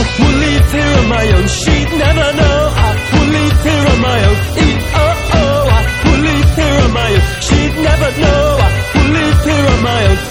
I will leave here on my own. She'd never know. I will leave here on my own. I will leave here on my own. She'd never know. I will leave here on my own.